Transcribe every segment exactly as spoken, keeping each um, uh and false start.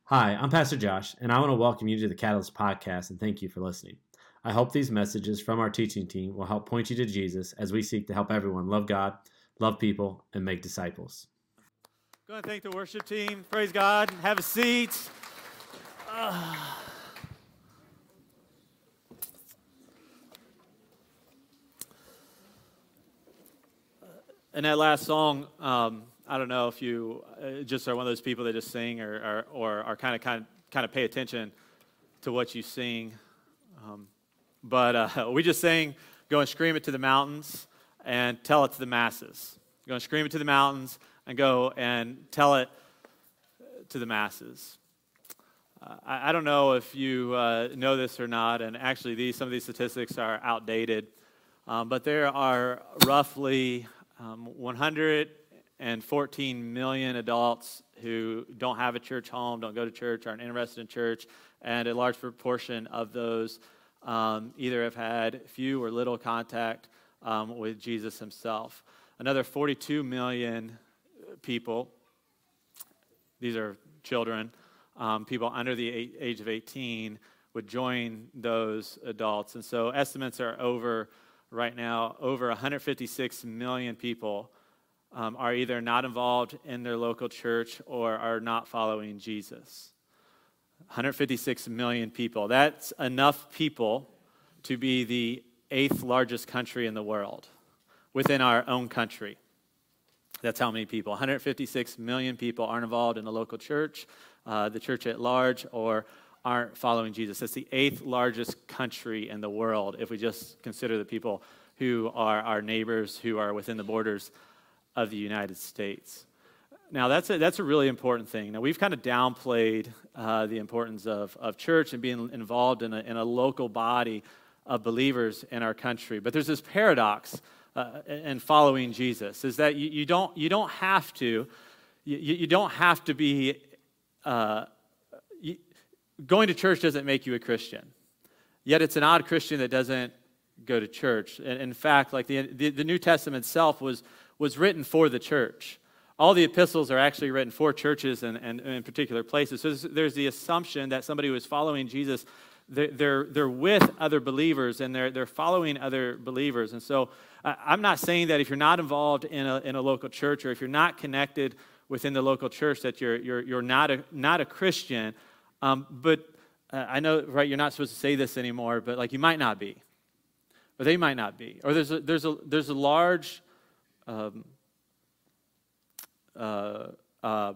Hi, I'm Pastor Josh, and I want to welcome you to the Catalyst Podcast and thank you for listening. I hope these messages from our teaching team will help point you to Jesus as we seek to help everyone love God, love people, and make disciples. Go ahead and thank the worship team. Praise God. Have a seat. Uh. And that last song, um, I don't know if you uh, just are one of those people that just sing or or, or are kind of kind of kind of pay attention to what you sing. Um, but uh, we just sang, "Go and scream it to the mountains and tell it to the masses." Go and scream it to the mountains and go and tell it to the masses. Uh, I, I don't know if you uh, know this or not, and actually, these some of these statistics are outdated, um, but there are roughly Um, one hundred fourteen million adults who don't have a church home, don't go to church, aren't interested in church, and a large proportion of those um, either have had few or little contact um, with Jesus himself. Another forty-two million people, these are children, um, people under the age of eighteen, would join those adults. And so estimates are over right now, over one hundred fifty-six million people um, are either not involved in their local church or are not following Jesus. one hundred fifty-six million people. That's enough people to be the eighth largest country in the world within our own country. That's how many people. one hundred fifty-six million people aren't involved in the local church, uh, the church at large, or aren't following Jesus. That's the eighth largest country in the world if we just consider the people who are our neighbors, who are within the borders of the United States. Now, that's a, that's a really important thing. Now, we've kind of downplayed uh, the importance of, of church and being involved in a, in a local body of believers in our country. But there's this paradox uh, in following Jesus, is that you, you, don't, you don't have to, you, you don't have to be... Uh, you, Going to church doesn't make you a Christian. Yet it's an odd Christian that doesn't go to church. And in fact, like the, the, the New Testament itself was, was written for the church. All the epistles are actually written for churches and, and, and in particular places. So there's, there's the assumption that somebody who is following Jesus, they're, they're, they're with other believers and they're, they're following other believers. And so uh, I'm not saying that if you're not involved in a, in a local church or if you're not connected within the local church that you're, you're, you're not a, not a Christian. Um, but uh, I know, right, you're not supposed to say this anymore, but like you might not be, or they might not be, or there's a, there's a, there's a large um, uh, uh,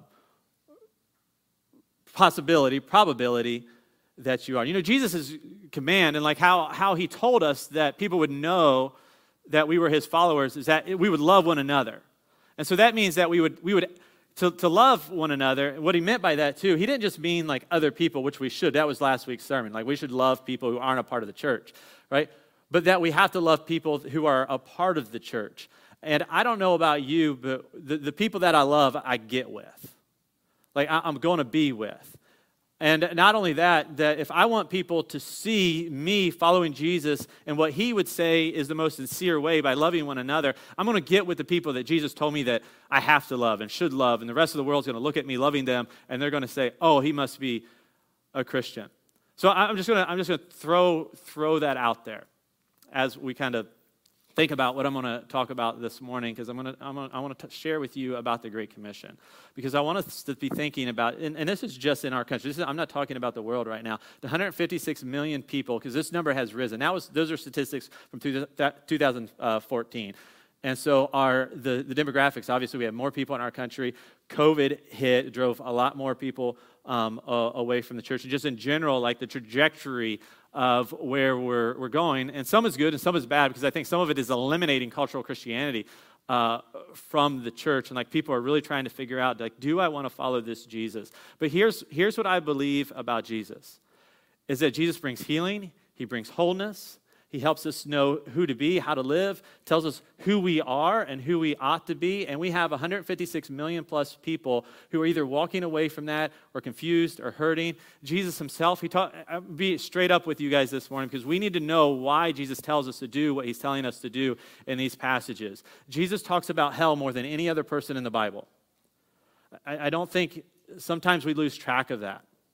possibility, probability that you are. You know, Jesus' command and like how, how he told us that people would know that we were his followers is that we would love one another. And so that means that we would we would To, to love one another. What he meant by that, too, he didn't just mean like other people, which we should. That was last week's sermon. Like we should love people who aren't a part of the church, right? But that we have to love people who are a part of the church. And I don't know about you, but the, the people that I love, I get with. Like I, I'm going to be with. And not only that, that if I want people to see me following Jesus and what he would say is the most sincere way by loving one another, I'm going to get with the people that Jesus told me that I have to love and should love, and the rest of the world's going to look at me loving them, and they're going to say, oh, he must be a Christian. So I'm just going to I'm just going to throw throw that out there as we kind of think about what I'm going to talk about this morning, because I'm going to I'm gonna, I want to share with you about the Great Commission, because I want us to be thinking about, and, and this is just in our country. This is, I'm not talking about the world right now. The one hundred fifty-six million people, because this number has risen. That was those are statistics from two thousand fourteen, and so our the the demographics. Obviously, we have more people in our country. COVID hit, drove a lot more people um, uh, away from the church, and just in general, like the trajectory of where we're we're going, and some is good and some is bad, because I think some of it is eliminating cultural Christianity uh, from the church, and like people are really trying to figure out, like, do I want to follow this Jesus? But here's here's what I believe about Jesus, is that Jesus brings healing, he brings wholeness, he helps us know who to be, how to live, tells us who we are and who we ought to be, and we have one hundred fifty-six million plus people who are either walking away from that or confused or hurting. Jesus himself, he taught, I'll be straight up with you guys this morning, because we need to know why Jesus tells us to do what he's telling us to do in these passages. Jesus talks about hell more than any other person in the Bible. I, I don't think, sometimes we lose track of that.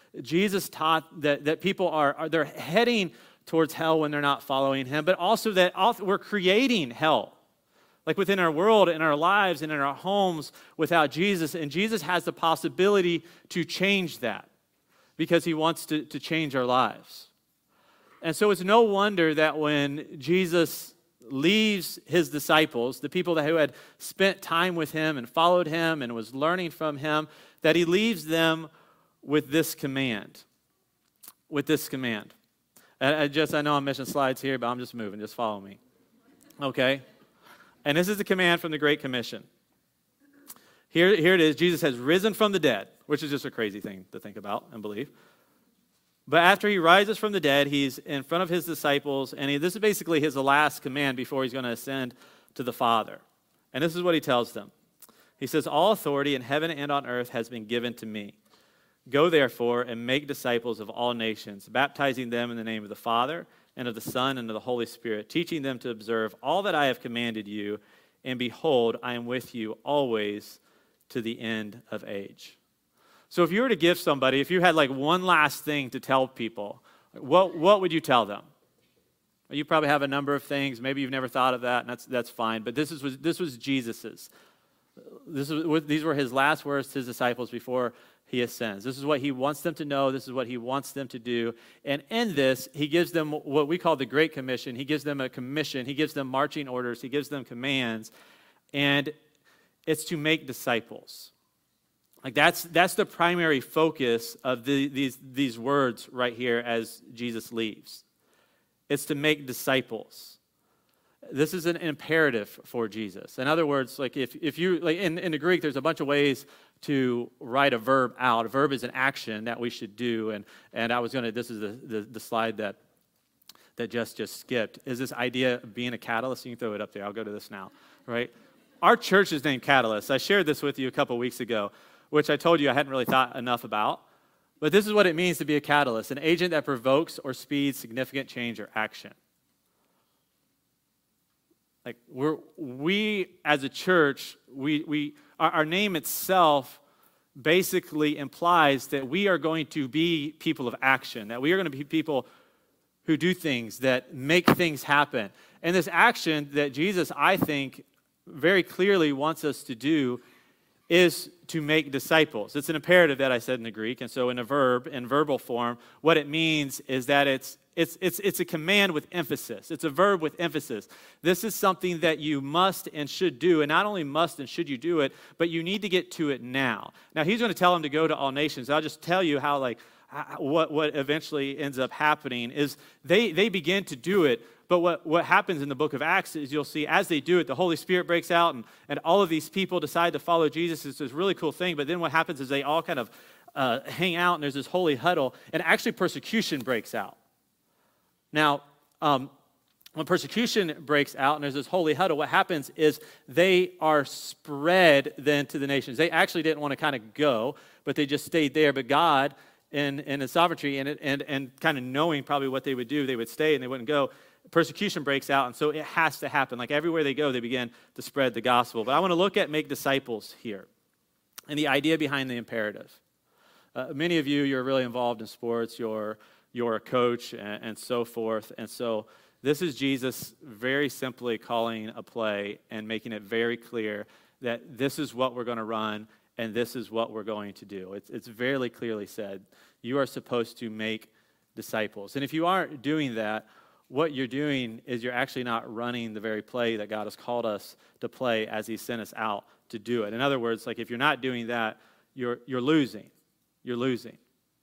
Jesus taught that, that people are, are they're heading towards hell when they're not following him, but also that we're creating hell. Like within our world, in our lives, and in our homes without Jesus. And Jesus has the possibility to change that because he wants to, to change our lives. And so it's no wonder that when Jesus leaves his disciples, the people that who had spent time with him and followed him and was learning from him, that he leaves them with this command. With this command. And I just, I know I'm missing slides here, but I'm just moving. Just follow me. Okay? And this is the command from the Great Commission. Here, here it is. Jesus has risen from the dead, which is just a crazy thing to think about and believe. But after he rises from the dead, he's in front of his disciples, and he, this is basically his last command before he's going to ascend to the Father. And this is what he tells them. He says, all authority in heaven and on earth has been given to me. Go therefore and make disciples of all nations, baptizing them in the name of the Father and of the Son and of the Holy Spirit, teaching them to observe all that I have commanded you, and behold, I am with you always to the end of age. So if you were to give somebody, if you had like one last thing to tell people, what, what would you tell them? You probably have a number of things. Maybe you've never thought of that, and that's, that's fine. But this, is, this was Jesus's. This was, these were his last words to his disciples before he ascends. This is what he wants them to know. This is what he wants them to do. And in this, he gives them what we call the Great Commission. He gives them a commission. He gives them marching orders. He gives them commands. And it's to make disciples. Like that's that's the primary focus of the, these, these words right here as Jesus leaves. It's to make disciples. This is an imperative for Jesus. In other words, like if, if you, like in, in the Greek, there's a bunch of ways to write a verb out. A verb is an action that we should do. And, and I was going to, this is the, the, the slide that, that Jess just skipped, is this idea of being a catalyst. You can throw it up there. I'll go to this now, right? Our church is named Catalyst. I shared this with you a couple weeks ago, which I told you I hadn't really thought enough about. But this is what it means to be a catalyst, an agent that provokes or speeds significant change or action. Like we're, we as a church, we, we our, our name itself basically implies that we are going to be people of action, that we are going to be people who do things, that make things happen. And this action that Jesus, I think, very clearly wants us to do is to make disciples. It's an imperative that I said in the Greek, and so in a verb, in verbal form, what it means is that it's It's, it's, it's a command with emphasis. It's a verb with emphasis. This is something that you must and should do, and not only must and should you do it, but you need to get to it now. Now, he's going to tell them to go to all nations. I'll just tell you how, like, what, what eventually ends up happening is they, they begin to do it, but what, what happens in the book of Acts is you'll see as they do it, the Holy Spirit breaks out, and, and all of these people decide to follow Jesus. It's this really cool thing, but then what happens is they all kind of uh, hang out, and there's this holy huddle, and actually persecution breaks out. Now, um, when persecution breaks out and there's this holy huddle, what happens is they are spread then to the nations. They actually didn't want to kind of go, but they just stayed there. But God, in, in His sovereignty and, and, and kind of knowing probably what they would do, they would stay and they wouldn't go. Persecution breaks out, and so it has to happen. Like everywhere they go, they begin to spread the gospel. But I want to look at make disciples here and the idea behind the imperative. Uh, many of you, you're really involved in sports. You're you're a coach, and, and so forth. And so this is Jesus very simply calling a play and making it very clear that this is what we're going to run and this is what we're going to do. It's, it's very clearly said. You are supposed to make disciples. And if you aren't doing that, what you're doing is you're actually not running the very play that God has called us to play as He sent us out to do it. In other words, like if you're not doing that, you're you're losing. You're losing.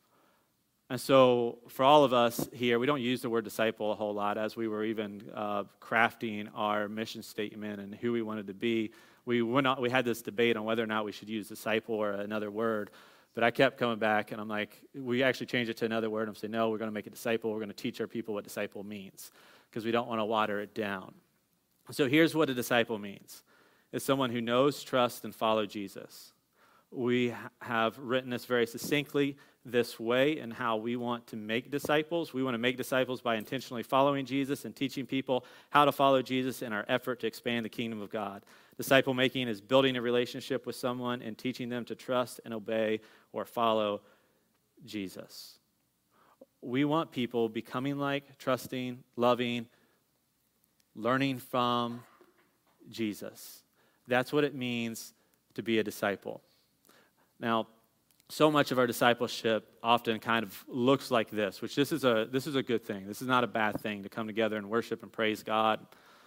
And so for all of us here, we don't use the word disciple a whole lot. As we were even uh, crafting our mission statement and who we wanted to be, we went on, we had this debate on whether or not we should use disciple or another word. But I kept coming back, and I'm like, we actually changed it to another word. I'm saying, no, we're going to make it disciple. We're going to teach our people what disciple means because we don't want to water it down. So here's what a disciple means. It's someone who knows, trusts, and follows Jesus. We have written this very succinctly this way and how we want to make disciples. We want to make disciples by intentionally following Jesus and teaching people how to follow Jesus in our effort to expand the kingdom of God. Disciple making is building a relationship with someone and teaching them to trust and obey or follow Jesus. We want people becoming like, trusting, loving, learning from Jesus. That's what it means to be a disciple. Now, so much of our discipleship often kind of looks like this, which this is a this is a good thing. This is not a bad thing to come together and worship and praise God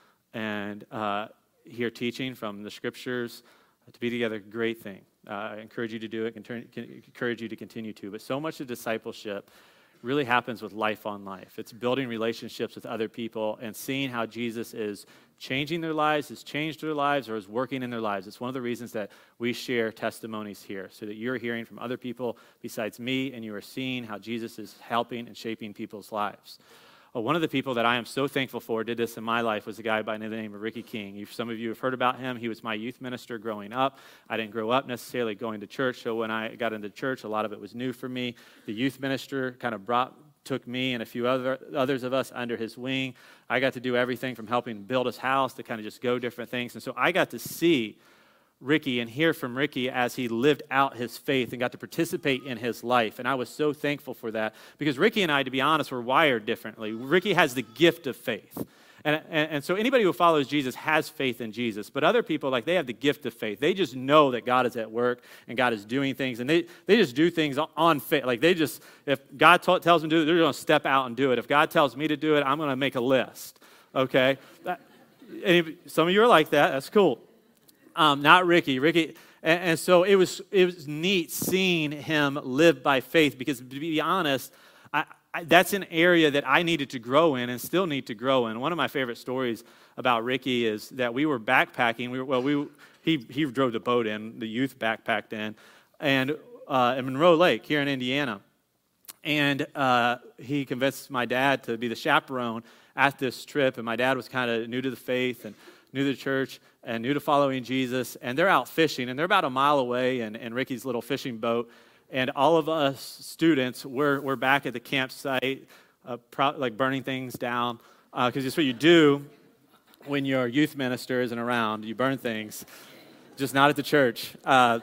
and uh, hear teaching from the Scriptures. To be together, great thing. Uh, I encourage you to do it. Can, can encourage you to continue to. But so much of discipleship really happens with life on life. It's building relationships with other people and seeing how Jesus is changing their lives, has changed their lives, or is working in their lives. It's one of the reasons that we share testimonies here, so that you're hearing from other people besides me, and you are seeing how Jesus is helping and shaping people's lives. Uh, one of the people that I am so thankful for did this in my life was a guy by the name of Ricky King. You've, some of you have heard about him. He was my youth minister growing up. I didn't grow up necessarily going to church, so when I got into church, a lot of it was new for me. The youth minister kind of brought took me and a few other others of us under his wing. I got to do everything from helping build his house to kind of just go different things. And so I got to see Ricky and hear from Ricky as he lived out his faith and got to participate in his life. And I was so thankful for that because Ricky and I, to be honest, were wired differently. Ricky has the gift of faith. And, and, and so anybody who follows Jesus has faith in Jesus. But other people, like, they have the gift of faith. They just know that God is at work and God is doing things. And they, they just do things on faith. Like, they just, if God t- tells them to do it, they're going to step out and do it. If God tells me to do it, I'm going to make a list. Okay? That, any, some of you are like that. That's cool. Um, not Ricky. Ricky, and, and so it was, it was neat seeing him live by faith because, to be honest, I, I, that's an area that I needed to grow in and still need to grow in. One of my favorite stories about Ricky is that we were backpacking. We were, well, we he he drove the boat in, the youth backpacked in, and uh, in Monroe Lake here in Indiana. And uh, he convinced my dad to be the chaperone at this trip. And my dad was kind of new to the faith and new to the church and new to following Jesus. And they're out fishing, and they're about a mile away in, in Ricky's little fishing boat. And all of us students, we're, we're back at the campsite, uh, pro- like burning things down, because uh, it's what you do when your youth minister isn't around. You burn things, just not at the church. Uh,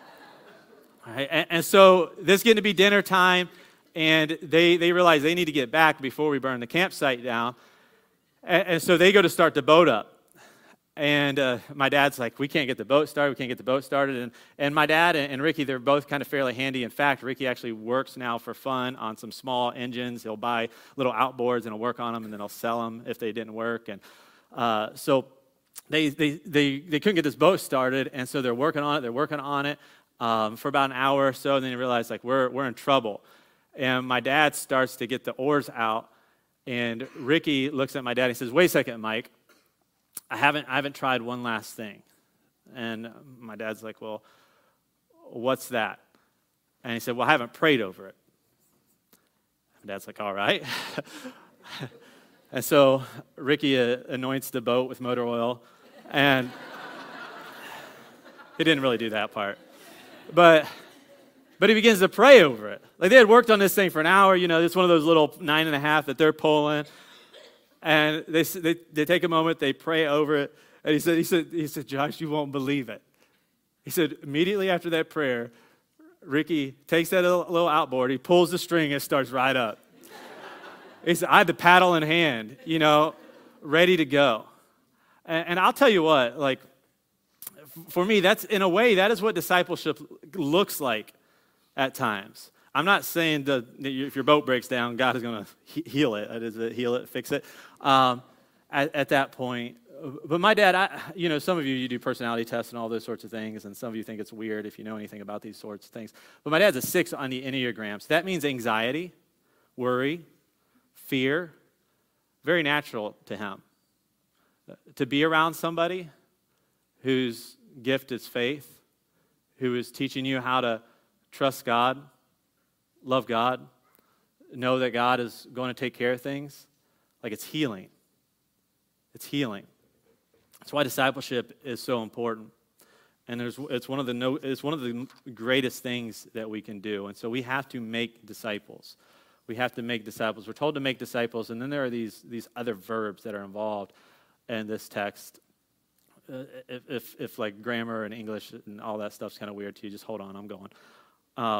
all right, and, and so this is getting to be dinner time, and they, they realize they need to get back before we burn the campsite down. And, and so they go to start the boat up. And uh, my dad's like, we can't get the boat started. We can't get the boat started. And, and my dad and, and Ricky, they're both kind of fairly handy. In fact, Ricky actually works now for fun on some small engines. He'll buy little outboards and he'll work on them, and then he'll sell them if they didn't work. And uh, so they, they they they couldn't get this boat started, and so they're working on it. They're working on it um, for about an hour or so, and then they realize, like, we're we're in trouble. And my dad starts to get the oars out, and Ricky looks at my dad and says, "Wait a second, Mike. I haven't I haven't tried one last thing." And my dad's like, "Well, what's that?" And he said, "Well, I haven't prayed over it." My dad's like, "All right." And so Ricky uh, anoints the boat with motor oil, and he didn't really do that part. But but he begins to pray over it. Like, they had worked on this thing for an hour. You know, it's one of those little nine and a half that they're pulling. And they, they they take a moment, they pray over it, and he said, he said, he said, "Josh, you won't believe it." He said, immediately after that prayer, Ricky takes that little, little outboard, he pulls the string, and starts right up. He said, "I had the paddle in hand, you know, ready to go." And, and I'll tell you what, like, for me, that's, in a way, that is what discipleship looks like at times. I'm not saying that if your boat breaks down, God is going to heal it. That is it, heal it, fix it um, at, at that point. But my dad, I, you know, some of you, you do personality tests and all those sorts of things, and some of you think it's weird if you know anything about these sorts of things. But my dad's a six on the Enneagram. So that means anxiety, worry, fear, very natural to him. To be around somebody whose gift is faith, who is teaching you how to trust God, love God, know that God is going to take care of things, like, it's healing. It's healing. That's why discipleship is so important. And there's, it's one of the no, it's one of the greatest things that we can do. And so we have to make disciples. We have to make disciples. We're told to make disciples, and then there are these, these other verbs that are involved in this text. Uh, if, if, if, like, grammar and English and all that stuff's kind of weird to you, just hold on, I'm going. Um,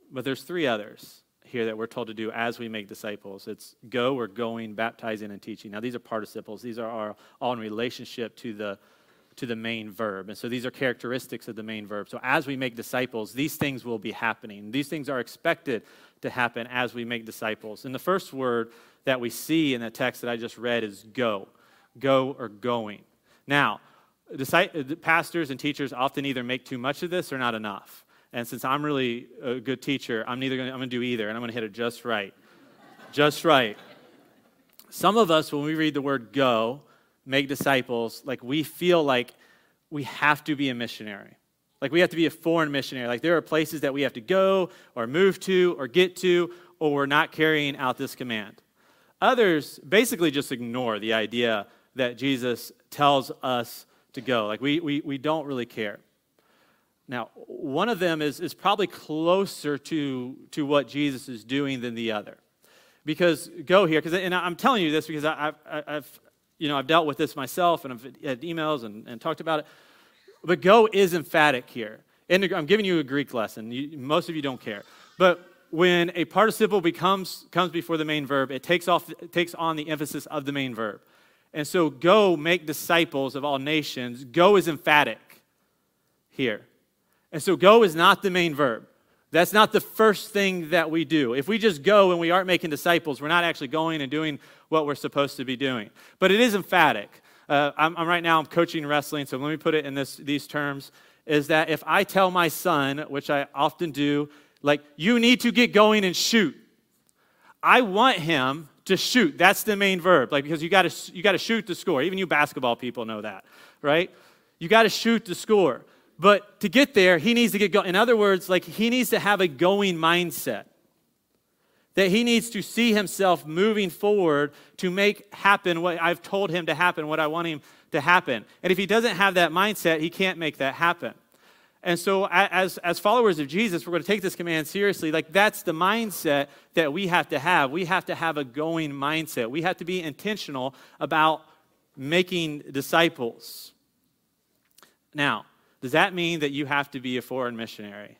but there's three others here that we're told to do as we make disciples. It's go, or going, baptizing, and teaching. Now, these are participles. These are all, all in relationship to the to the main verb. And so these are characteristics of the main verb. So as we make disciples, these things will be happening. These things are expected to happen as we make disciples. And the first word that we see in the text that I just read is go. Go or going. Now, pastors and teachers often either make too much of this or not enough. And since I'm really a good teacher, I'm neither going I'm going to do either, and I'm going to hit it just right. Just right. Some of us, when we read the word go, make disciples, like we feel like we have to be a missionary. Like we have to be a foreign missionary. Like there are places that we have to go or move to or get to, or we're not carrying out this command. Others basically just ignore the idea that Jesus tells us to go. Like we we we don't really care. Now, one of them is, is probably closer to, to what Jesus is doing than the other. Because go here, because and I'm telling you this because I, I've, I've you know I've dealt with this myself, and I've had emails and, and talked about it. But go is emphatic here. And I'm giving you a Greek lesson. You, most of you don't care. But when a participle becomes comes before the main verb, it takes off it takes on the emphasis of the main verb. And so go, make disciples of all nations. Go is emphatic here. And so go is not the main verb. That's not the first thing that we do. If we just go and we aren't making disciples, we're not actually going and doing what we're supposed to be doing. But it is emphatic. Uh, I'm, I'm right now I'm coaching wrestling, so let me put it in this these terms, is that if I tell my son, which I often do, like, you need to get going and shoot, I want him to shoot. That's the main verb, like, because you got to you got to shoot to score. Even you basketball people know that, right? You got to shoot to score. But to get there, he needs to get going. In other words, like he needs to have a going mindset. That he needs to see himself moving forward to make happen what I've told him to happen, what I want him to happen. And if he doesn't have that mindset, he can't make that happen. And so as, as followers of Jesus, we're going to take this command seriously. Like that's the mindset that we have to have. We have to have a going mindset. We have to be intentional about making disciples. Now, does that mean that you have to be a foreign missionary?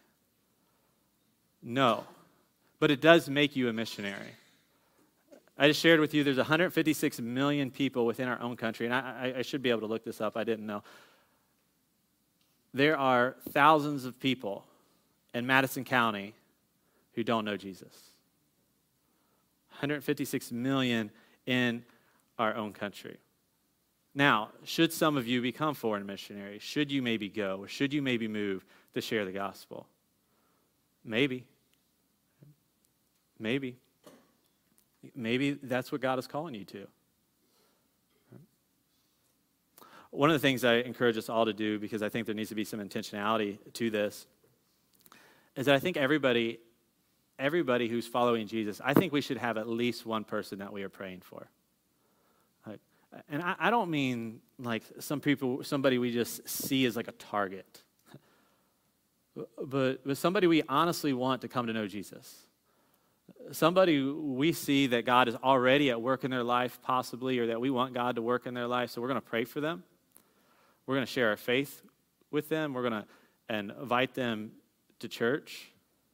No. But it does make you a missionary. I just shared with you there's one hundred fifty-six million people within our own country, and I, I, I should be able to look this up. I didn't know. There are thousands of people in Madison County who don't know Jesus. one hundred fifty-six million in our own country. Now, should some of you become foreign missionaries? Should you maybe go? Or should you maybe move to share the gospel? Maybe. Maybe. Maybe that's what God is calling you to. One of the things I encourage us all to do, because I think there needs to be some intentionality to this, is that I think everybody, everybody who's following Jesus, I think we should have at least one person that we are praying for. Like, and I, I don't mean like some people, somebody we just see as like a target, but, but somebody we honestly want to come to know Jesus. Somebody we see that God is already at work in their life, possibly, or that we want God to work in their life, so we're going to pray for them. We're going to share our faith with them. We're going to and invite them to church.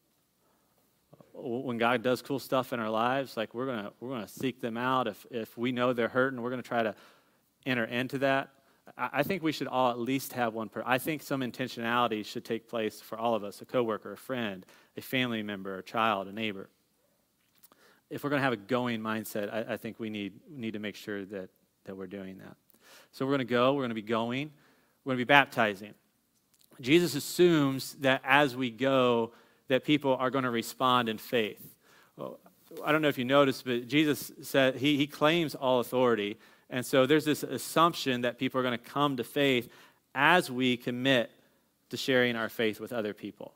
When God does cool stuff in our lives, like we're going to we're going to seek them out. If if we know they're hurting, we're going to try to enter into that. I, I think we should all at least have one person. I think some intentionality should take place for all of us: a coworker, a friend, a family member, a child, a neighbor. If we're going to have a going mindset, I, I think we need need to make sure that, that we're doing that. So we're going to go, we're going to be going, we're going to be baptizing. Jesus assumes that as we go, that people are going to respond in faith. Well, I don't know if you noticed, but Jesus said he, he claims all authority. And so there's this assumption that people are going to come to faith as we commit to sharing our faith with other people.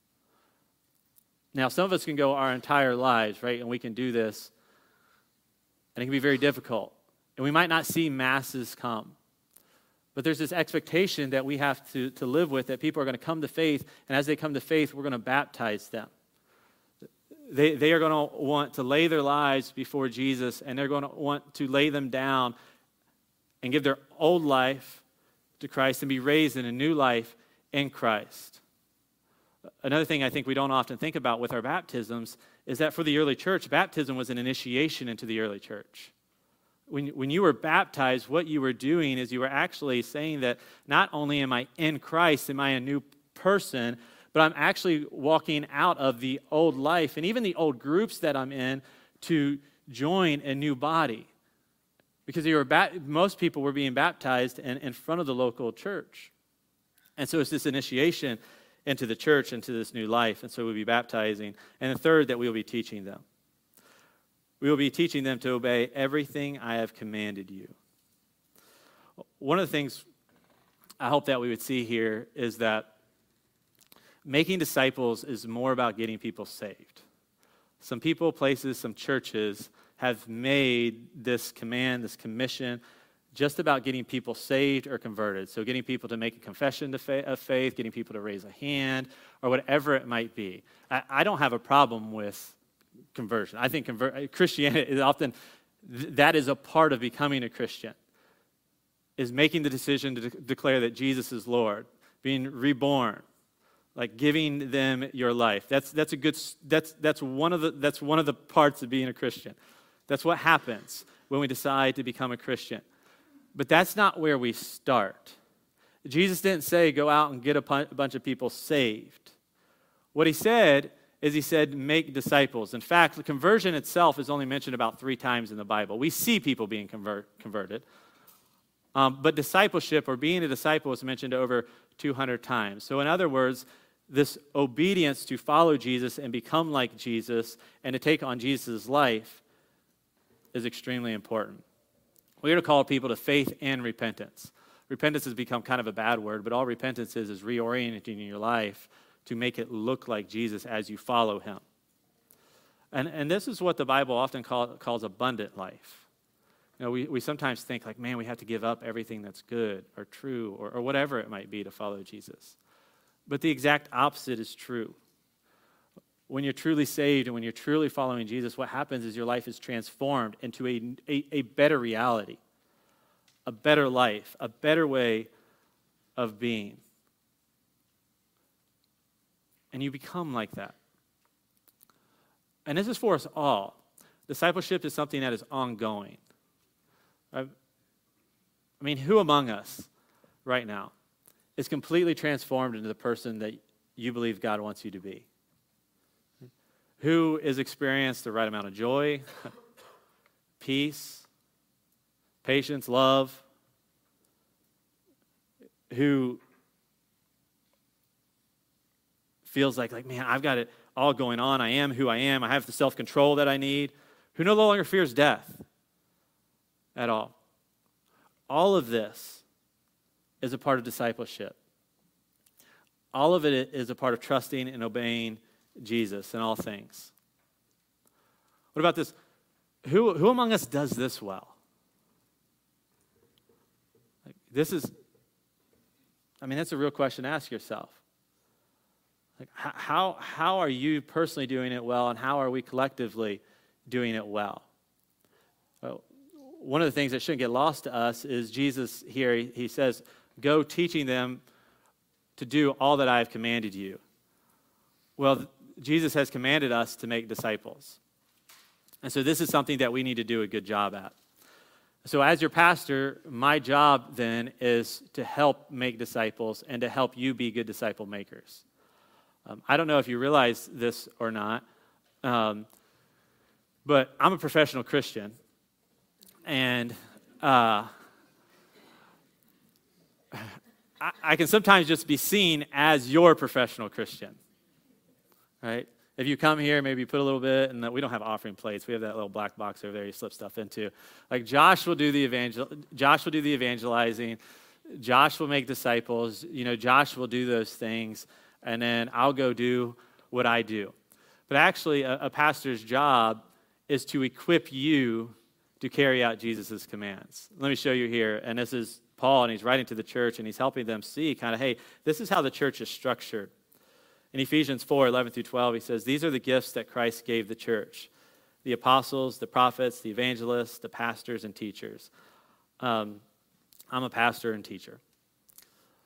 Now, some of us can go our entire lives, right, and we can do this, and it can be very difficult. And we might not see masses come. But there's this expectation that we have to, to live with, that people are going to come to faith, and as they come to faith, we're going to baptize them. They, they are going to want to lay their lives before Jesus, and they're going to want to lay them down and give their old life to Christ and be raised in a new life in Christ. Another thing I think we don't often think about with our baptisms is that for the early church, baptism was an initiation into the early church. When, when you were baptized, what you were doing is you were actually saying that not only am I in Christ, am I a new person, but I'm actually walking out of the old life and even the old groups that I'm in to join a new body. Because you were ba- most people were being baptized in, in front of the local church. And so it's this initiation into the church, into this new life. And so we'll be baptizing. And the third, that we will be teaching them. We will be teaching them to obey everything I have commanded you. One of the things I hope that we would see here is that making disciples is more about getting people saved. Some people, places, some churches have made this command, this commission, just about getting people saved or converted. So getting people to make a confession to fa- of faith, getting people to raise a hand, or whatever it might be. I, I don't have a problem with conversion. I think conver- Christianity is often, th- that is a part of becoming a Christian, is making the decision to de- declare that Jesus is Lord, being reborn, like giving them your life. That's that's a good that's that's one of the that's one of the parts of being a Christian. That's what happens when we decide to become a Christian. But that's not where we start. Jesus didn't say go out and get a, pu- a bunch of people saved. What he said is he said make disciples. In fact, the conversion itself is only mentioned about three times in the Bible. We see people being convert, converted. Um, but discipleship or being a disciple is mentioned over two hundred times. So in other words, this obedience to follow Jesus and become like Jesus and to take on Jesus' life is extremely important. We're going to call people to faith and repentance. Repentance has become kind of a bad word, but all repentance is is reorienting your life to make it look like Jesus as you follow him. And, and this is what the Bible often call, calls abundant life. You know, we, we sometimes think like, man, we have to give up everything that's good or true or, or whatever it might be to follow Jesus. But the exact opposite is true. When you're truly saved and when you're truly following Jesus, what happens is your life is transformed into a, a, a better reality, a better life, a better way of being. And you become like that. And this is for us all. Discipleship is something that is ongoing. I mean, who among us right now is completely transformed into the person that you believe God wants you to be? Who has experienced the right amount of joy, peace, patience, love? Who feels like, like, man, I've got it all going on. I am who I am. I have the self-control that I need. Who no longer fears death at all. All of this is a part of discipleship. All of it is a part of trusting and obeying Jesus in all things. What about this? Who, who among us does this well? Like, this is, I mean, that's a real question to ask yourself. Like, how, how are you personally doing it well, and how are we collectively doing it well? Well, one of the things that shouldn't get lost to us is Jesus here, he, he says, go teaching them to do all that I have commanded you. Well, Jesus has commanded us to make disciples. And so this is something that we need to do a good job at. So as your pastor, my job then is to help make disciples and to help you be good disciple makers. Um, I don't know if you realize this or not, um, but I'm a professional Christian. And uh, I, I can sometimes just be seen as your professional Christian. Right? If you come here, maybe put a little bit, and we don't have offering plates. We have that little black box over there you slip stuff into. Like Josh will do the evangel, Josh will do the evangelizing. Josh will make disciples. You know, Josh will do those things, and then I'll go do what I do. But actually, a, a pastor's job is to equip you to carry out Jesus' commands. Let me show you here, and this is Paul, and he's writing to the church, and he's helping them see kind of, hey, this is how the church is structured. In Ephesians four, eleven through twelve, he says, these are the gifts that Christ gave the church: the apostles, the prophets, the evangelists, the pastors, and teachers. Um, I'm a pastor and teacher.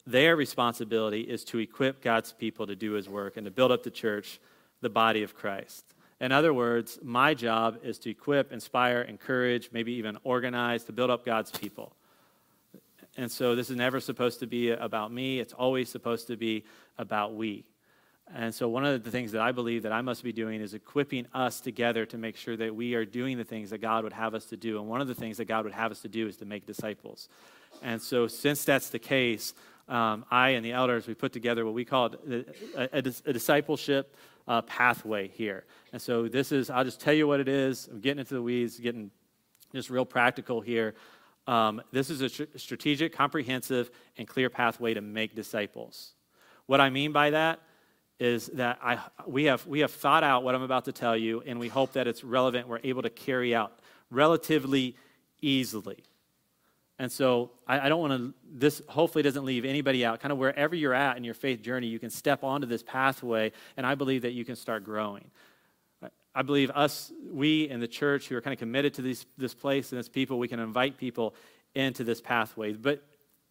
their responsibility is to equip God's people to do his work and to build up the church, the body of Christ. In other words, my job is to equip, inspire, encourage, maybe even organize to build up God's people. And so this is never supposed to be about me. It's always supposed to be about we. And so one of the things that I believe that I must be doing is equipping us together to make sure that we are doing the things that God would have us to do. And one of the things that God would have us to do is to make disciples. And so since that's the case, um, I and the elders, we put together what we call a, a, a discipleship uh, pathway here. And so this is, I'll just tell you what it is. I'm getting into the weeds, getting just real practical here. Um, this is a tr- strategic, comprehensive, and clear pathway to make disciples. What I mean by that is that I we have we have thought out what I'm about to tell you, and we hope that it's relevant. We're able to carry out relatively easily. And so I, I don't want to, this hopefully doesn't leave anybody out. Kind of wherever you're at in your faith journey, you can step onto this pathway, and I believe that you can start growing. I believe us, we in the church who are kind of committed to these, this place and this people, we can invite people into this pathway. But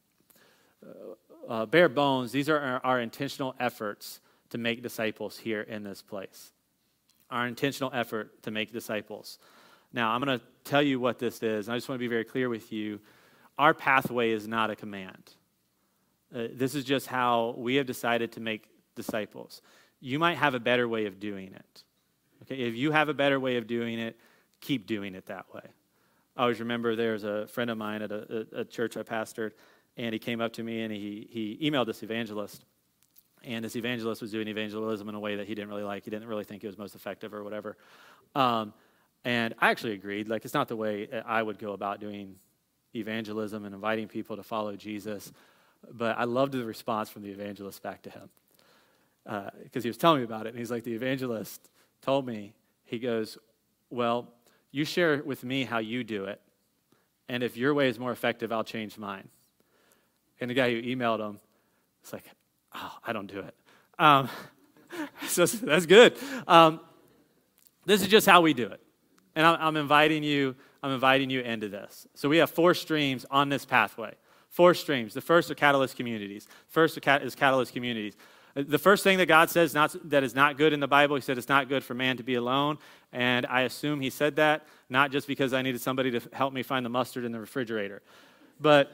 uh, uh, bare bones, these are our, our intentional efforts to make disciples here in this place. Our intentional effort to make disciples. Now, I'm going to tell you what this is, and I just want to be very clear with you. Our pathway is not a command. Uh, this is just how we have decided to make disciples. You might have a better way of doing it. Okay, if you have a better way of doing it, keep doing it that way. I always remember there's a friend of mine at a, a, a church I pastored, and he came up to me and he he emailed this evangelist. And this evangelist was doing evangelism in a way that he didn't really like. He didn't really think it was most effective or whatever. Um, and I actually agreed. Like, it's not the way I would go about doing evangelism and inviting people to follow Jesus. But I loved the response from the evangelist back to him. Because uh, he was telling me about it. And he's like, the evangelist told me, he goes, well, you share with me how you do it. And if your way is more effective, I'll change mine. And the guy who emailed him, it's like, oh, I don't do it. Um, so that's good. Um, this is just how we do it. And I'm, I'm inviting you, I'm inviting you into this. So we have four streams on this pathway. Four streams. The first are Catalyst communities. First is Catalyst communities. The first thing that God says not, that is not good in the Bible, he said it's not good for man to be alone. And I assume he said that, not just because I needed somebody to help me find the mustard in the refrigerator. But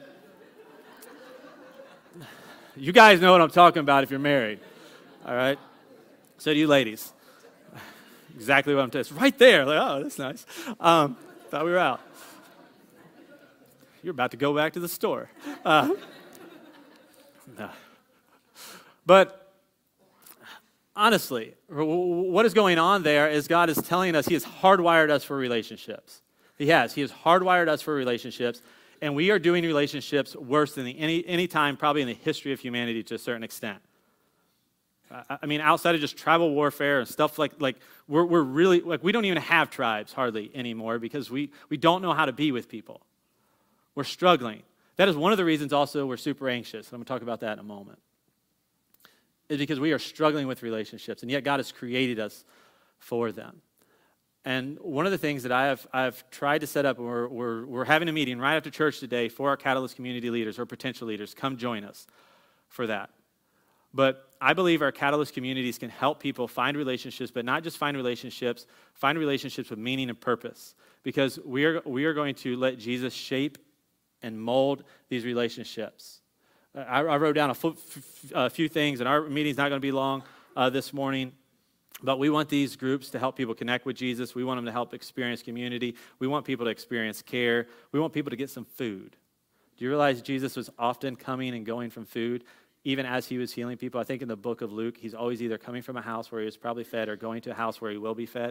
you guys know what I'm talking about if you're married. All right? So do you ladies. Exactly what I'm telling you. It's right there. Like, oh, that's nice. Um, thought we were out. You're about to go back to the store. Uh, no. But honestly, what is going on there is God is telling us he has hardwired us for relationships. He has. He has hardwired us for relationships, and we are doing relationships worse than any, any time probably in the history of humanity to a certain extent. I, I mean, outside of just tribal warfare and stuff like, like we're, we're really, like we don't even have tribes hardly anymore because we, we don't know how to be with people. We're struggling. That is one of the reasons also we're super anxious, and I'm going to talk about that in a moment. Is because we are struggling with relationships, and yet God has created us for them. And one of the things that I have I've tried to set up, and we're, we're, we're having a meeting right after church today for our Catalyst community leaders or potential leaders. Come join us for that. But I believe our Catalyst communities can help people find relationships, but not just find relationships, find relationships with meaning and purpose. Because we are we are going to let Jesus shape and mold these relationships. I, I wrote down a, f- f- a few things, and our meeting's not going to be long uh, this morning, but we want these groups to help people connect with Jesus. We want them to help experience community. We want people to experience care. We want people to get some food. Do you realize Jesus was often coming and going from food, even as he was healing people? I think in the book of Luke, he's always either coming from a house where he was probably fed or going to a house where he will be fed.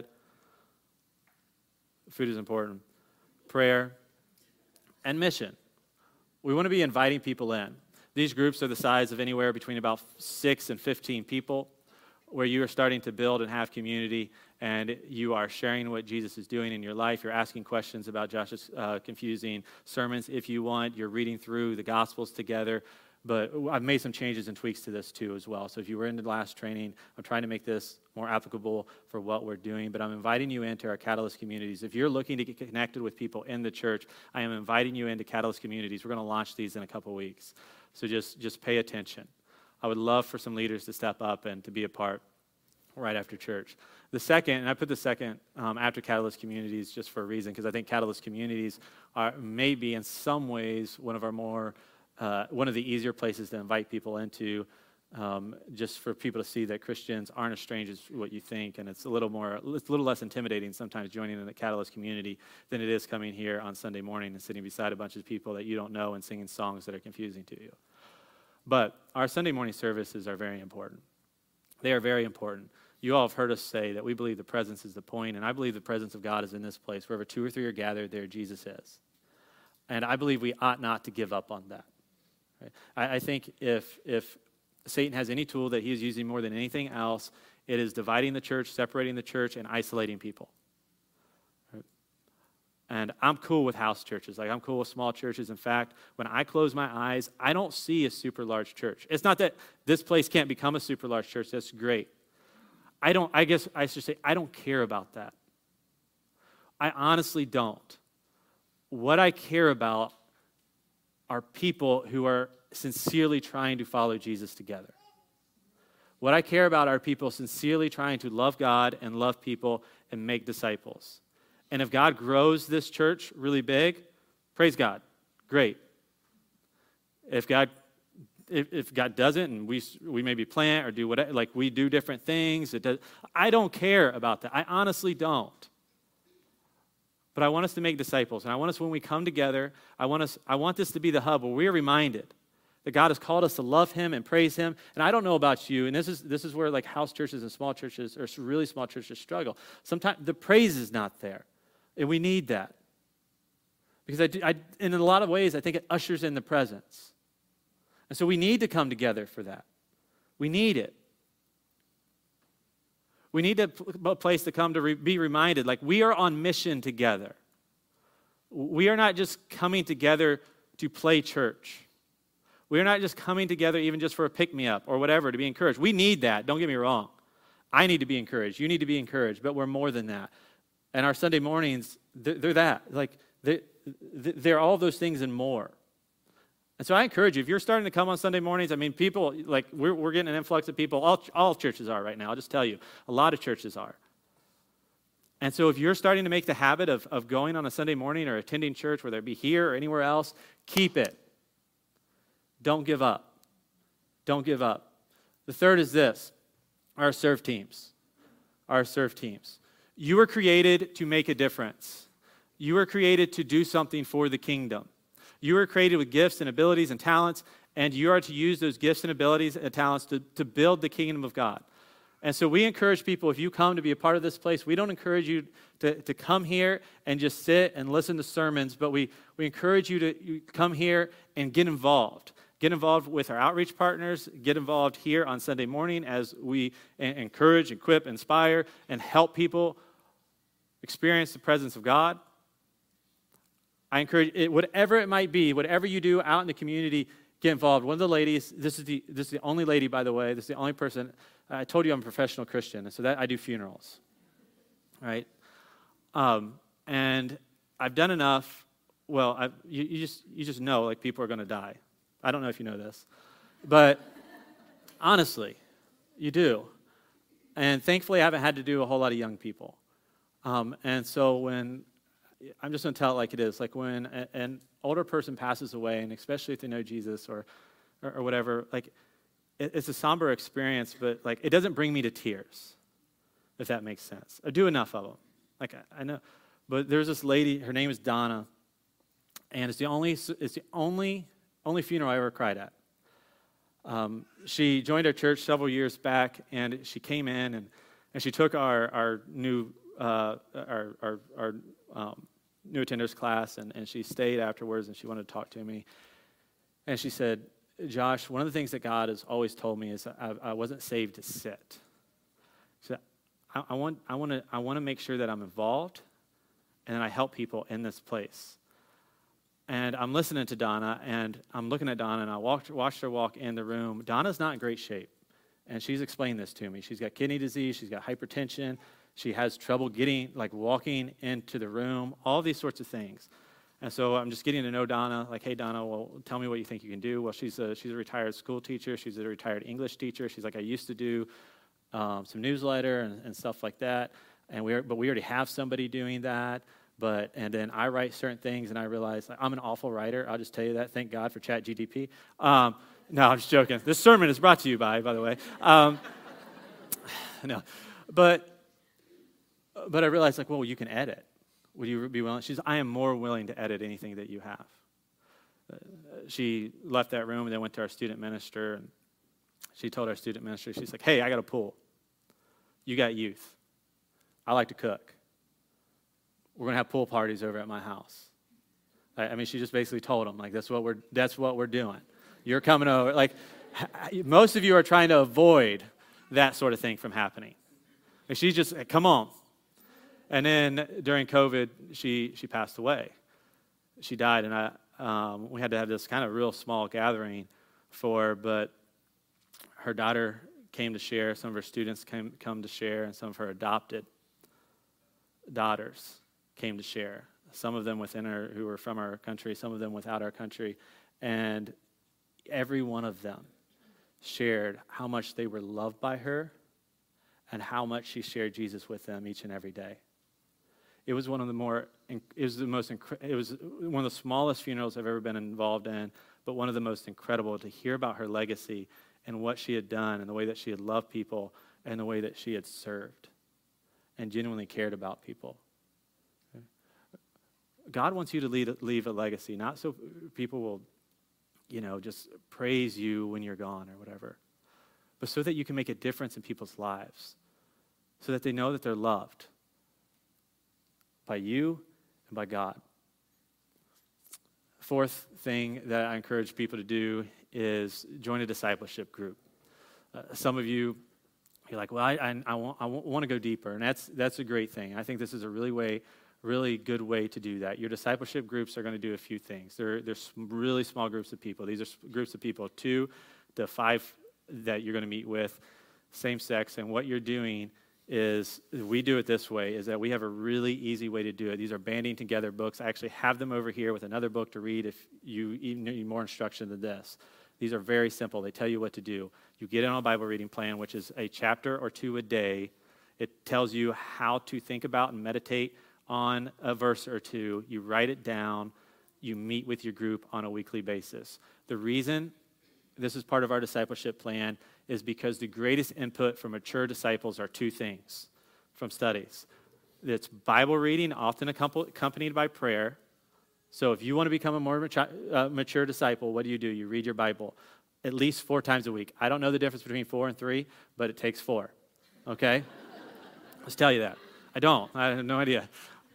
Food is important. Prayer and mission. We want to be inviting people in. These groups are the size of anywhere between about six and fifteen people, where you are starting to build and have community, and you are sharing what Jesus is doing in your life. You're asking questions about Josh's uh, confusing sermons if you want. You're reading through the Gospels together. but I've made some changes and tweaks to this too as well. So if you were in the last training, I'm trying to make this more applicable for what we're doing, but I'm inviting you into our Catalyst communities. If you're looking to get connected with people in the church, I am inviting you into Catalyst communities. We're going to launch these in a couple weeks. So just, just pay attention. I would love for some leaders to step up and to be a part right after church. The second, and I put the second um, after Catalyst communities just for a reason, because I think Catalyst communities are maybe in some ways one of our more, uh, one of the easier places to invite people into, um, just for people to see that Christians aren't as strange as what you think, and it's a little more, it's a little less intimidating sometimes joining in the Catalyst community than it is coming here on Sunday morning and sitting beside a bunch of people that you don't know and singing songs that are confusing to you. But our Sunday morning services are very important. They are very important. You all have heard us say that we believe the presence is the point, and I believe the presence of God is in this place. Wherever two or three are gathered, there Jesus is. And I believe we ought not to give up on that. Right? I, I think if, if Satan has any tool that he is using more than anything else, it is dividing the church, separating the church, and isolating people. Right? And I'm cool with house churches. Like, I'm cool with small churches. In fact, when I close my eyes, I don't see a super large church. It's not that this place can't become a super large church. That's great. I don't, I guess I should say, I don't care about that. I honestly don't. What I care about are people who are sincerely trying to follow Jesus together. What I care about are people sincerely trying to love God and love people and make disciples. And if God grows this church really big, praise God. Great. If God If, if God doesn't, and we we maybe plant or do whatever, like we do different things, it does, I don't care about that. I honestly don't. But I want us to make disciples, and I want us when we come together, I want us. I want this to be the hub where we are reminded that God has called us to love Him and praise Him. And I don't know about you, and this is this is where like house churches and small churches or really small churches struggle. Sometimes the praise is not there, and we need that because I, do, I in a lot of ways I think it ushers in the presence. And so we need to come together for that. We need it. We need a place to come to re- be reminded, like we are on mission together. We are not just coming together to play church. We are not just coming together even just for a pick-me-up or whatever, to be encouraged. We need that, don't get me wrong. I need to be encouraged. You need to be encouraged, but we're more than that. And our Sunday mornings, they're, they're that. Like, they're, they're all those things and more. And so I encourage you, if you're starting to come on Sunday mornings, I mean, people, like, we're, we're getting an influx of people. All, all churches are right now, I'll just tell you. A lot of churches are. And so if you're starting to make the habit of, of going on a Sunday morning or attending church, whether it be here or anywhere else, keep it. Don't give up. Don't give up. The third is this, our serve teams. Our serve teams. You were created to make a difference. You were created to do something for the kingdom. You were created with gifts and abilities and talents, and you are to use those gifts and abilities and talents to, to build the kingdom of God. And so we encourage people, if you come to be a part of this place, we don't encourage you to, to come here and just sit and listen to sermons, but we, we encourage you to you come here and get involved. Get involved with our outreach partners. Get involved here on Sunday morning as we encourage, equip, inspire, and help people experience the presence of God. I encourage it, whatever it might be, whatever you do out in the community, get involved. One of the ladies, this is the this is the only lady, by the way, this is the only person, I told you I'm a professional Christian, and so that I do funerals, right? Um, and I've done enough, well, I, you, you just you just know, like, people are going to die. I don't know if you know this, but honestly, you do. And thankfully, I haven't had to do a whole lot of young people. Um, and so when I'm just going to tell it like it is. Like when a, an older person passes away, and especially if they know Jesus or, or, or whatever, like it, it's a somber experience, but like it doesn't bring me to tears, if that makes sense. I do enough of them. Like I, I know, but there's this lady. Her name is Donna, and it's the only it's the only only funeral I ever cried at. Um, she joined our church several years back, and she came in and and she took our our new uh, our our our Um, new attenders class, and, and she stayed afterwards, and she wanted to talk to me. And she said, Josh, one of the things that God has always told me is that I, I wasn't saved to sit. She said, I, I want I want to I want to make sure that I'm involved, and that I help people in this place. and I'm listening to Donna, and I'm looking at Donna, and I walked, watched her walk in the room. Donna's not in great shape, and she's explained this to me. She's got kidney disease. She's got hypertension. She has trouble getting, like, walking into the room, all these sorts of things. And so I'm just getting to know Donna, like, hey, Donna, well, tell me what you think you can do. Well, she's a, she's a retired school teacher. She's a retired English teacher. She's like, I used to do um, some newsletter and, and stuff like that, and we are, but we already have somebody doing that. But and then I write certain things, and I realize like, I'm an awful writer. I'll just tell you that. Thank God for Chat G D P. Um, no, I'm just joking. This sermon is brought to you by, by the way. Um, no, but but I realized like, well, you can edit. Would you be willing? She's, I am more willing to edit anything that you have. Uh, she left that room and then went to our student minister, and she told our student minister, she's like, hey, I got a pool. You got youth. I like to cook. We're going to have pool parties over at my house. I, I mean, she just basically told them, like, that's what we're, that's what we're doing. You're coming over. Like, most of you are trying to avoid that sort of thing from happening. Like, she just, come on. And then during COVID, she she passed away. She died, and I um, we had to have this kind of real small gathering for her, but her daughter came to share, some of her students came come to share, and some of her adopted daughters came to share. Some of them within her who were from our country, some of them without our country, and every one of them shared how much they were loved by her and how much she shared Jesus with them each and every day. It was one of the more, it was the most, it was one of the smallest funerals I've ever been involved in, but one of the most incredible to hear about her legacy and what she had done and the way that she had loved people and the way that she had served and genuinely cared about people. God wants you to lead, leave a legacy, not so people will, you know, just praise you when you're gone or whatever, but so that you can make a difference in people's lives, so that they know that they're loved by you and by God. Fourth thing that I encourage people to do is join a discipleship group. Uh, some of you, you're like, well, I, I, I, want, I want to go deeper, and that's that's a great thing. I think this is a really way, really good way to do that. Your discipleship groups are going to do a few things. They're, they're really small groups of people. These are groups of people, two to five that you're going to meet with, same sex, and what you're doing is, we do it this way, is that we have a really easy way to do it. These are banding together books. I actually have them over here with another book to read if you even need more instruction than this. These are very simple. They tell you what to do. You get in on a Bible reading plan, which is a chapter or two a day. It tells you how to think about and meditate on a verse or two. You write it down. You meet with your group on a weekly basis. The reason this is part of our discipleship plan is because the greatest input for mature disciples are two things from studies. It's Bible reading, often accompanied by prayer. So if you want to become a more mature, uh, mature disciple, what do you do? You read your Bible at least four times a week. I don't know the difference between four and three, but it takes four, okay? Let's tell you that. I don't. I have no idea.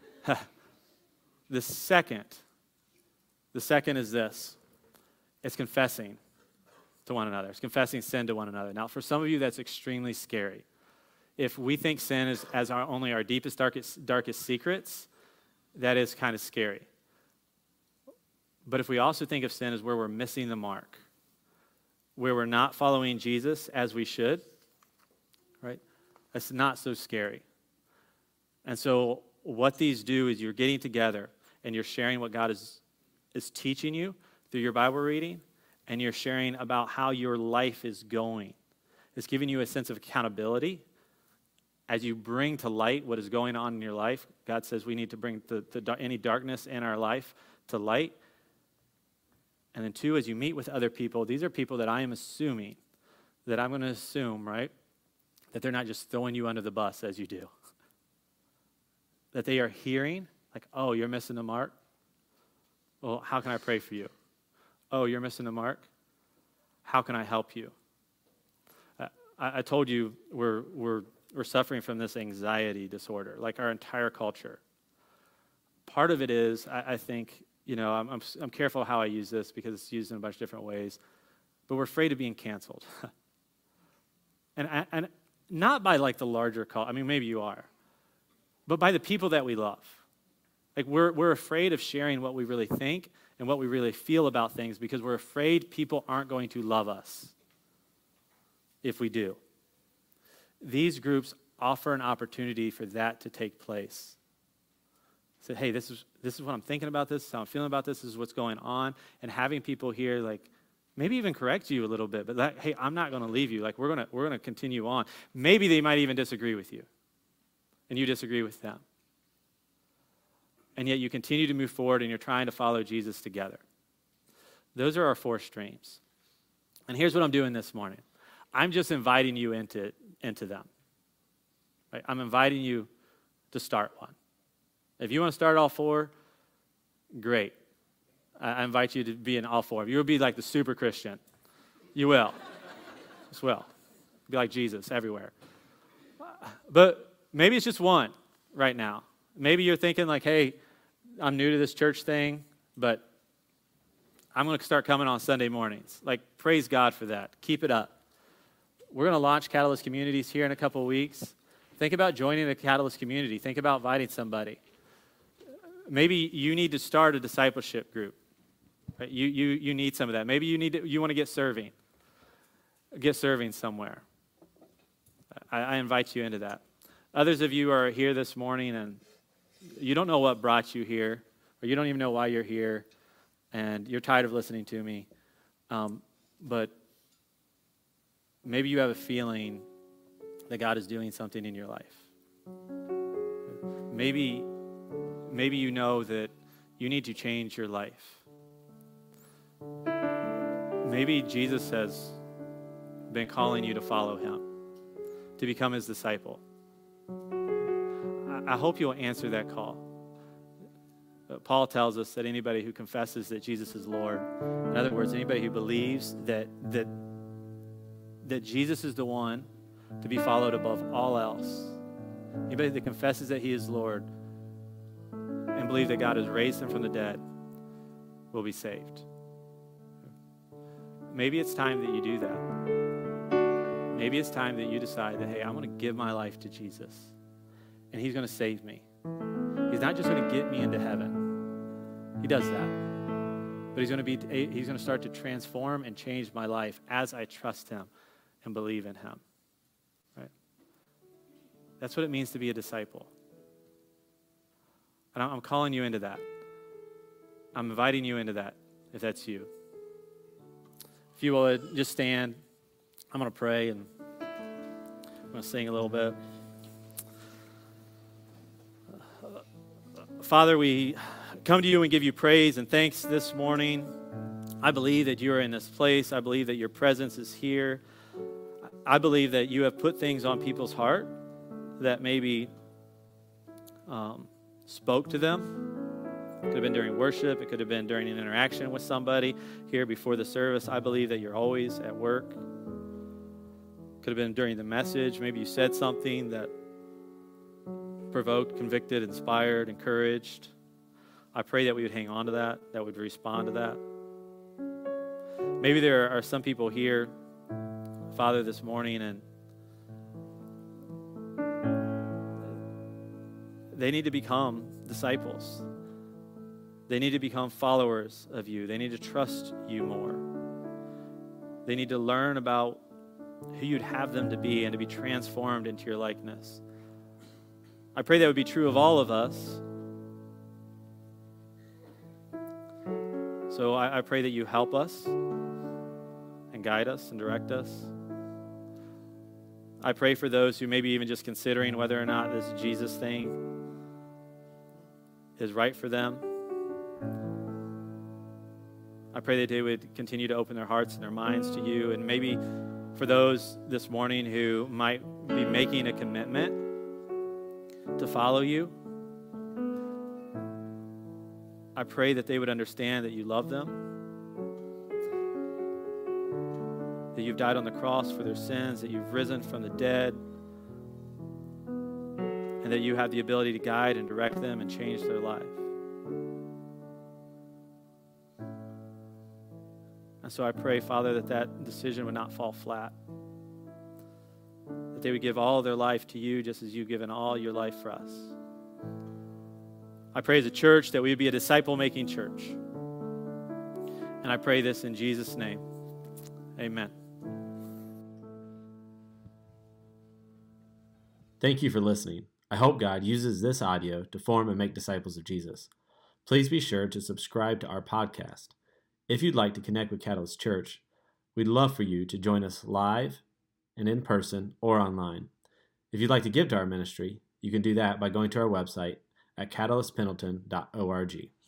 The second, the second is this. It's confessing to one another. It's confessing sin to one another. Now, for some of you, that's extremely scary. If we think sin is as our only our deepest, darkest, darkest secrets, that is kind of scary. But if we also think of sin as where we're missing the mark, where we're not following Jesus as we should, right? That's not so scary. And so what these do is you're getting together and you're sharing what God is, is teaching you through your Bible reading, and you're sharing about how your life is going. It's giving you a sense of accountability. As you bring to light what is going on in your life, God says we need to bring the, the, any darkness in our life to light. And then two, as you meet with other people, these are people that I am assuming, that I'm going to assume, right, that they're not just throwing you under the bus as you do. That they are hearing, like, oh, you're missing the mark? Well, how can I pray for you? Oh, you're missing the mark? How can I help you? Uh, I, I told you we're, we're, we're suffering from this anxiety disorder, like our entire culture. Part of it is, I, I think, you know, I'm, I'm, I'm careful how I use this because it's used in a bunch of different ways, but we're afraid of being canceled. and, and not by like the larger cult, I mean, maybe you are, but by the people that we love. Like we're, we're afraid of sharing what we really think and and what we really feel about things because we're afraid people aren't going to love us if we do. These groups offer an opportunity for that to take place. Say, hey, this is this is what I'm thinking about this, this is how I'm feeling about this, this is what's going on, and having people here like maybe even correct you a little bit, but like, hey, I'm not going to leave you. Like we're gonna we're gonna continue on. Maybe they might even disagree with you, and you disagree with them, and yet you continue to move forward, and you're trying to follow Jesus together. Those are our four streams. And here's what I'm doing this morning. I'm just inviting you into into them. Right? I'm inviting you to start one. If you want to start all four, great. I invite you to be in all four. You'll be like the super Christian. You will. Just will. Be like Jesus everywhere. But maybe it's just one right now. Maybe you're thinking like, hey, I'm new to this church thing, but I'm going to start coming on Sunday mornings. Like, praise God for that. Keep it up. We're going to launch Catalyst Communities here in a couple of weeks. Think about joining the Catalyst community. Think about inviting somebody. Maybe you need to start a discipleship group. Right? You, you, you need some of that. Maybe you need to, you want to get serving. Get serving somewhere. I, I invite you into that. Others of you are here this morning and you don't know what brought you here, or you don't even know why you're here, and you're tired of listening to me. Um, but maybe you have a feeling that God is doing something in your life. Maybe, maybe you know that you need to change your life. Maybe Jesus has been calling you to follow him, to become his disciple. I, I hope you'll answer that call. Uh, Paul tells us that anybody who confesses that Jesus is Lord, in other words, anybody who believes that that that Jesus is the one to be followed above all else, anybody that confesses that he is Lord and believe that God has raised him from the dead will be saved. Maybe it's time that you do that. Maybe it's time that you decide that, hey, I'm going to give my life to Jesus, and he's going to save me. He's not just going to get me into heaven. He does that. But he's going to be he's going to start to transform and change my life as I trust him and believe in him. Right? That's what it means to be a disciple. And I'm calling you into that. I'm inviting you into that, if that's you. If you will just stand, I'm going to pray and I'm going to sing a little bit. Father, we come to you and give you praise and thanks this morning. I believe that you are in this place. I believe that your presence is here. I believe that you have put things on people's heart that maybe um, spoke to them. It could have been during worship. It could have been during an interaction with somebody here before the service. I believe that you're always at work. Could have been during the message. Maybe you said something that provoked, convicted, inspired, encouraged. I pray that we would hang on to that, that would respond to that. Maybe there are some people here, Father, this morning, and they need to become disciples. They need to become followers of you. They need to trust you more. They need to learn about who you'd have them to be and to be transformed into your likeness. I pray that would be true of all of us. So I, I pray that you help us and guide us and direct us. I pray for those who may be even just considering whether or not this Jesus thing is right for them. I pray that they would continue to open their hearts and their minds to you. And maybe for those this morning who might be making a commitment to follow you, I pray that they would understand that you love them, that you've died on the cross for their sins, that you've risen from the dead, and that you have the ability to guide and direct them and change their life. And so I pray, Father, that that decision would not fall flat, that they would give all of their life to you just as you've given all your life for us. I pray as a church that we would be a disciple-making church, And I pray this in Jesus' name. Amen. Thank you for listening. I hope God uses this audio to form and make disciples of Jesus. Please be sure to subscribe to our podcast. If you'd like to connect with Catalyst Church, we'd love for you to join us live and in person or online. If you'd like to give to our ministry, you can do that by going to our website at catalyst pendleton dot org.